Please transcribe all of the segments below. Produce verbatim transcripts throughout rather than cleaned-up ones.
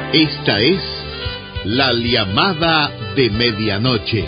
Esta es la llamada de medianoche.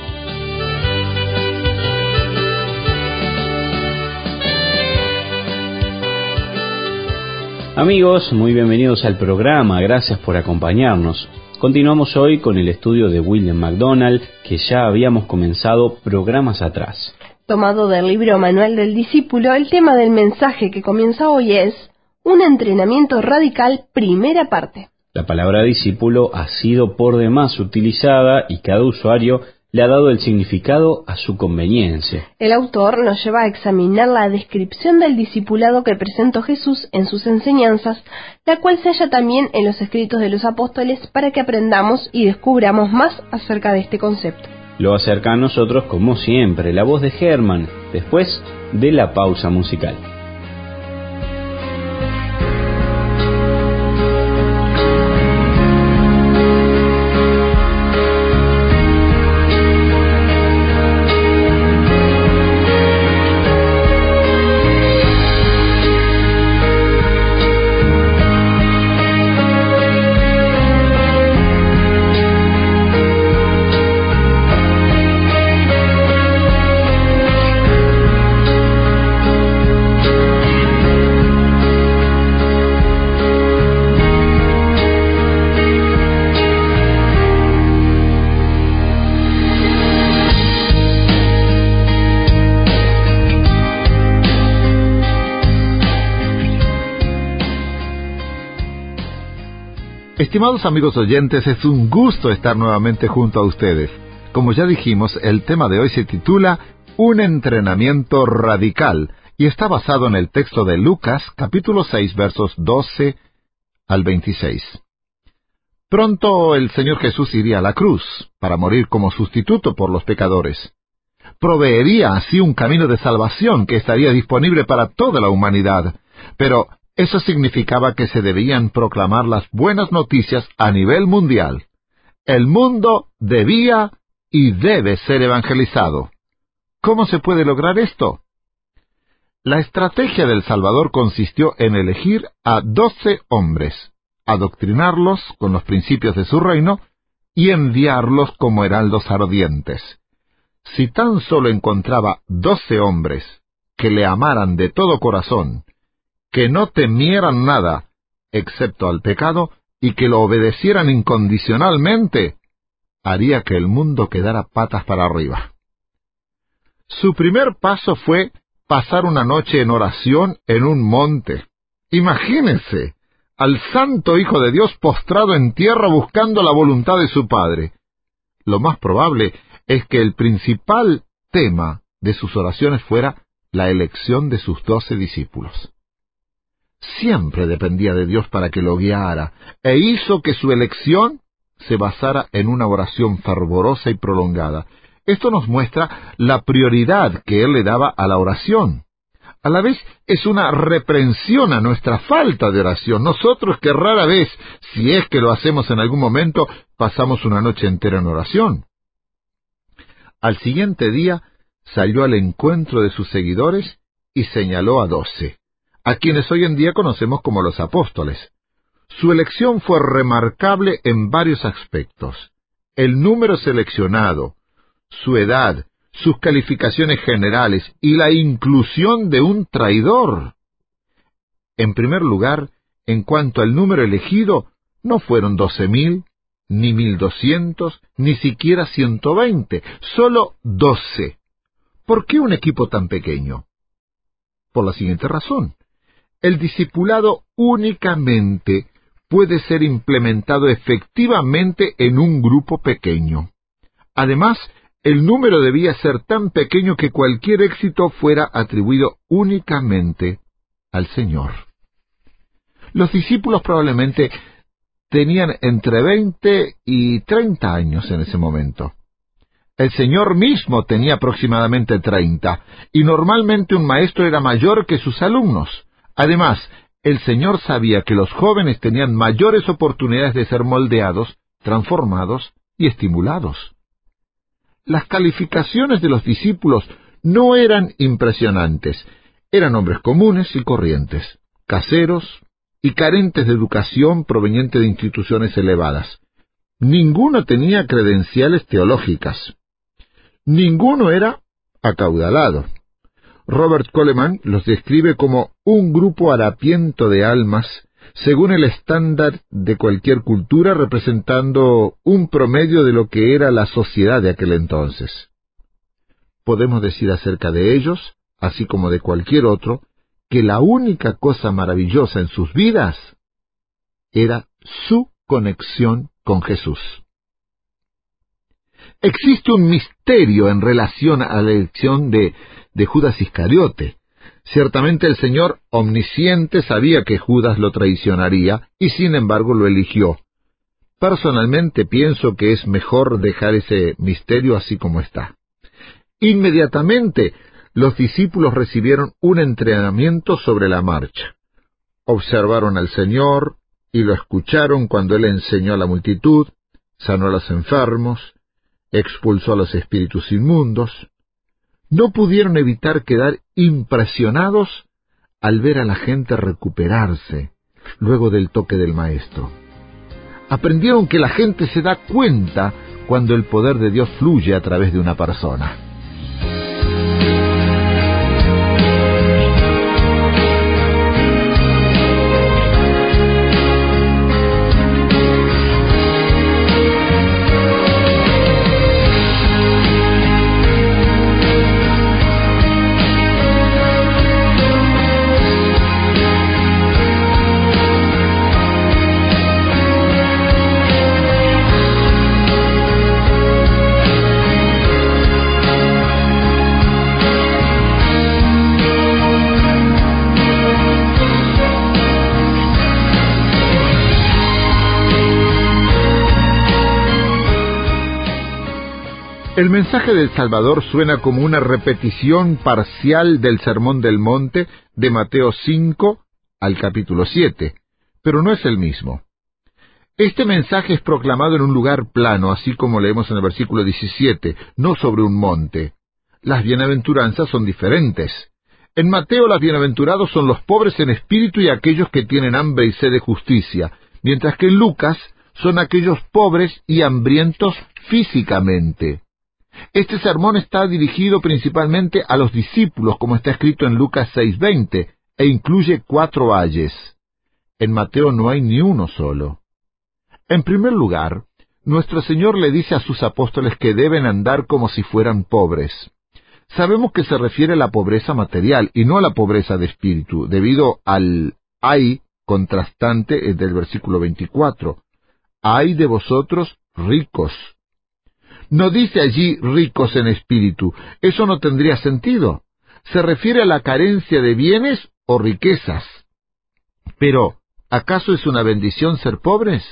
Amigos, muy bienvenidos al programa, gracias por acompañarnos. Continuamos hoy con el estudio de William MacDonald, que ya habíamos comenzado programas atrás. Tomado del libro Manual del Discípulo, el tema del mensaje que comienza hoy es un entrenamiento radical, primera parte. La palabra discípulo ha sido por demás utilizada y cada usuario le ha dado el significado a su conveniencia. El autor nos lleva a examinar la descripción del discipulado que presentó Jesús en sus enseñanzas, la cual se halla también en los escritos de los apóstoles para que aprendamos y descubramos más acerca de este concepto. Lo acerca a nosotros, como siempre, la voz de Germán, después de la pausa musical. Estimados amigos oyentes, es un gusto estar nuevamente junto a ustedes. Como ya dijimos, el tema de hoy se titula Un entrenamiento radical y está basado en el texto de Lucas, capítulo seis, versos doce al veintiséis. Pronto el Señor Jesús iría a la cruz para morir como sustituto por los pecadores. Proveería así un camino de salvación que estaría disponible para toda la humanidad, pero eso significaba que se debían proclamar las buenas noticias a nivel mundial. El mundo debía y debe ser evangelizado. ¿Cómo se puede lograr esto? La estrategia del Salvador consistió en elegir a doce hombres, adoctrinarlos con los principios de su reino y enviarlos como heraldos ardientes. Si tan solo encontraba doce hombres que le amaran de todo corazón, que no temieran nada, excepto al pecado, y que lo obedecieran incondicionalmente, haría que el mundo quedara patas para arriba. Su primer paso fue pasar una noche en oración en un monte. Imagínense, al Santo Hijo de Dios postrado en tierra buscando la voluntad de su Padre. Lo más probable es que el principal tema de sus oraciones fuera la elección de sus doce discípulos. Siempre dependía de Dios para que lo guiara, e hizo que su elección se basara en una oración fervorosa y prolongada. Esto nos muestra la prioridad que Él le daba a la oración. A la vez es una reprensión a nuestra falta de oración. Nosotros que rara vez, si es que lo hacemos en algún momento, pasamos una noche entera en oración. Al siguiente día salió al encuentro de sus seguidores y señaló a doce, a quienes hoy en día conocemos como los apóstoles. Su elección fue remarcable en varios aspectos: el número seleccionado, su edad, sus calificaciones generales y la inclusión de un traidor. En primer lugar, en cuanto al número elegido, no fueron doce mil, ni mil doscientos, ni siquiera ciento veinte, solo doce. ¿Por qué un equipo tan pequeño? Por la siguiente razón: el discipulado únicamente puede ser implementado efectivamente en un grupo pequeño. Además, el número debía ser tan pequeño que cualquier éxito fuera atribuido únicamente al Señor. Los discípulos probablemente tenían entre veinte y treinta años en ese momento. El Señor mismo tenía aproximadamente treinta, y normalmente un maestro era mayor que sus alumnos. Además, el Señor sabía que los jóvenes tenían mayores oportunidades de ser moldeados, transformados y estimulados. Las calificaciones de los discípulos no eran impresionantes. Eran hombres comunes y corrientes, caseros y carentes de educación proveniente de instituciones elevadas. Ninguno tenía credenciales teológicas. Ninguno era acaudalado. Robert Coleman los describe como un grupo harapiento de almas, según el estándar de cualquier cultura, representando un promedio de lo que era la sociedad de aquel entonces. Podemos decir acerca de ellos, así como de cualquier otro, que la única cosa maravillosa en sus vidas era su conexión con Jesús. Existe un misterio en relación a la elección de, de Judas Iscariote. Ciertamente el Señor omnisciente sabía que Judas lo traicionaría y sin embargo lo eligió. Personalmente pienso que es mejor dejar ese misterio así como está. Inmediatamente los discípulos recibieron un entrenamiento sobre la marcha. Observaron al Señor y lo escucharon cuando Él enseñó a la multitud, sanó a los enfermos, expulsó a los espíritus inmundos. No pudieron evitar quedar impresionados al ver a la gente recuperarse luego del toque del Maestro. Aprendieron que la gente se da cuenta cuando el poder de Dios fluye a través de una persona. El mensaje del Salvador suena como una repetición parcial del Sermón del Monte de Mateo cinco al capítulo siete, pero no es el mismo. Este mensaje es proclamado en un lugar plano, así como leemos en el versículo diecisiete, no sobre un monte. Las bienaventuranzas son diferentes. En Mateo, los bienaventurados son los pobres en espíritu y aquellos que tienen hambre y sed de justicia, mientras que en Lucas son aquellos pobres y hambrientos físicamente. Este sermón está dirigido principalmente a los discípulos, como está escrito en Lucas seis veinte, e incluye cuatro ayes. En Mateo no hay ni uno solo. En primer lugar, nuestro Señor le dice a sus apóstoles que deben andar como si fueran pobres. Sabemos que se refiere a la pobreza material y no a la pobreza de espíritu, debido al ay contrastante del versículo veinticuatro. Ay de vosotros ricos. No dice allí ricos en espíritu. Eso no tendría sentido. Se refiere a la carencia de bienes o riquezas. Pero, ¿acaso es una bendición ser pobres?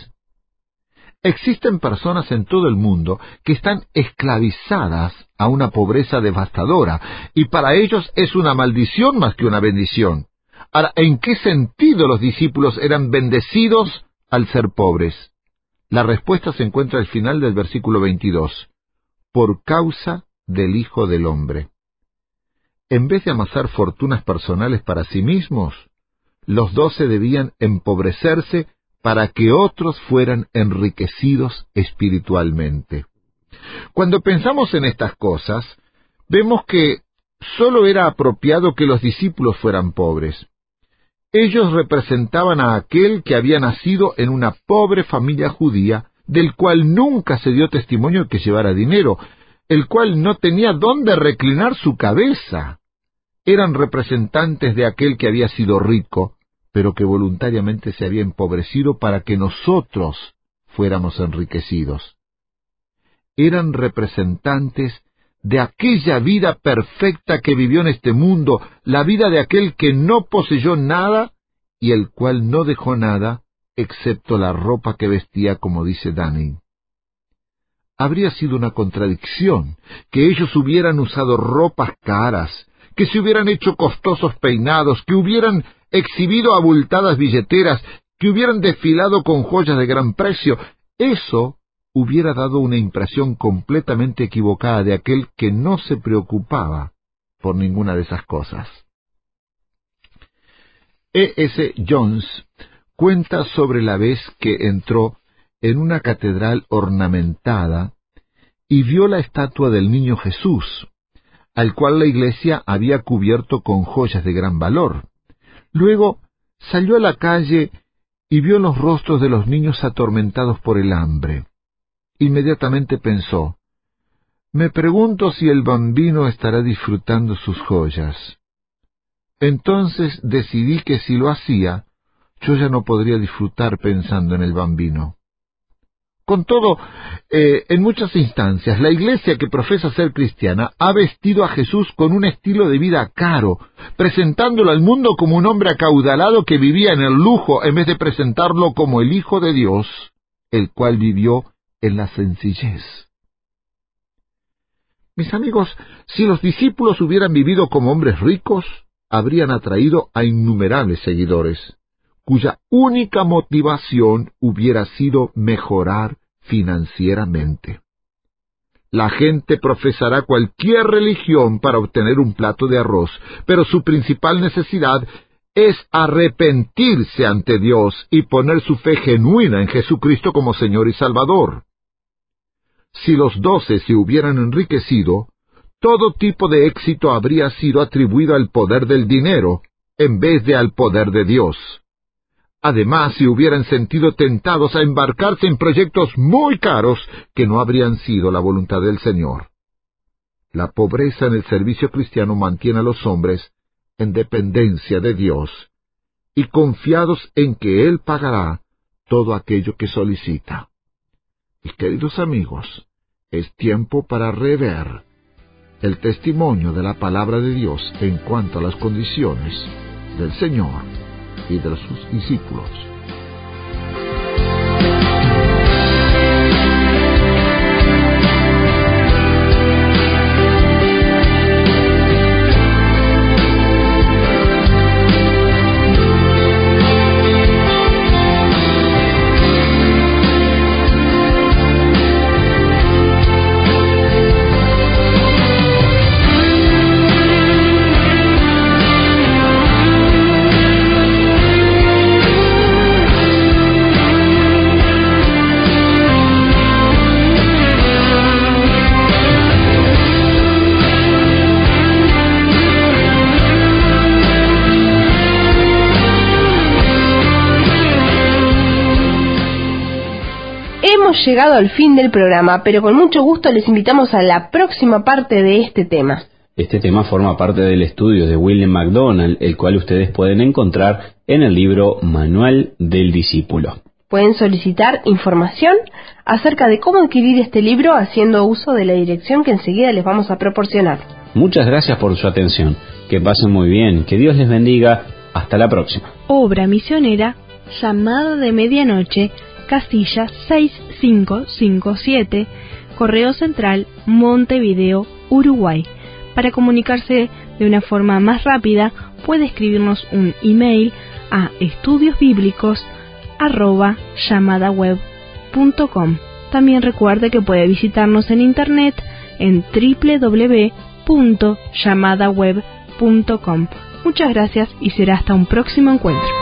Existen personas en todo el mundo que están esclavizadas a una pobreza devastadora, y para ellos es una maldición más que una bendición. Ahora, ¿en qué sentido los discípulos eran bendecidos al ser pobres? La respuesta se encuentra al final del versículo veintidós. Por causa del Hijo del Hombre. En vez de amasar fortunas personales para sí mismos, los doce debían empobrecerse para que otros fueran enriquecidos espiritualmente. Cuando pensamos en estas cosas, vemos que sólo era apropiado que los discípulos fueran pobres. Ellos representaban a aquel que había nacido en una pobre familia judía, del cual nunca se dio testimonio que llevara dinero, el cual no tenía dónde reclinar su cabeza. Eran representantes de aquel que había sido rico, pero que voluntariamente se había empobrecido para que nosotros fuéramos enriquecidos. Eran representantes de aquella vida perfecta que vivió en este mundo, la vida de aquel que no poseyó nada y el cual no dejó nada, excepto la ropa que vestía, como dice Dunning. Habría sido una contradicción que ellos hubieran usado ropas caras, que se hubieran hecho costosos peinados, que hubieran exhibido abultadas billeteras, que hubieran desfilado con joyas de gran precio. Eso hubiera dado una impresión completamente equivocada de aquel que no se preocupaba por ninguna de esas cosas. E S Jones cuenta sobre la vez que entró en una catedral ornamentada y vio la estatua del niño Jesús, al cual la iglesia había cubierto con joyas de gran valor. Luego salió a la calle y vio los rostros de los niños atormentados por el hambre. Inmediatamente pensó: me pregunto si el bambino estará disfrutando sus joyas. Entonces decidí que si lo hacía, yo ya no podría disfrutar pensando en el bambino. Con todo, eh, en muchas instancias, la iglesia que profesa ser cristiana ha vestido a Jesús con un estilo de vida caro, presentándolo al mundo como un hombre acaudalado que vivía en el lujo, en vez de presentarlo como el Hijo de Dios, el cual vivió en la sencillez. Mis amigos, si los discípulos hubieran vivido como hombres ricos, habrían atraído a innumerables seguidores, cuya única motivación hubiera sido mejorar financieramente. La gente profesará cualquier religión para obtener un plato de arroz, pero su principal necesidad es arrepentirse ante Dios y poner su fe genuina en Jesucristo como Señor y Salvador. Si los doce se hubieran enriquecido, todo tipo de éxito habría sido atribuido al poder del dinero, en vez de al poder de Dios. Además, se hubieran sentido tentados a embarcarse en proyectos muy caros que no habrían sido la voluntad del Señor. La pobreza en el servicio cristiano mantiene a los hombres en dependencia de Dios y confiados en que Él pagará todo aquello que solicita. Mis queridos amigos, es tiempo para rever el testimonio de la palabra de Dios en cuanto a las condiciones del Señor y de sus discípulos. Hemos llegado al fin del programa, pero con mucho gusto les invitamos a la próxima parte de este tema. Este tema forma parte del estudio de William MacDonald, el cual ustedes pueden encontrar en el libro Manual del Discípulo. Pueden solicitar información acerca de cómo adquirir este libro haciendo uso de la dirección que enseguida les vamos a proporcionar. Muchas gracias por su atención. Que pasen muy bien. Que Dios les bendiga. Hasta la próxima. Obra misionera, Llamada de Medianoche, Casilla seis cinco cinco siete, Correo Central, Montevideo, Uruguay. Para comunicarse de una forma más rápida, puede escribirnos un email a estudiosbíblicos arroba llamadaweb punto com. También recuerde que puede visitarnos en internet en doble u doble u doble u punto llamadaweb punto com. Muchas gracias y será hasta un próximo encuentro.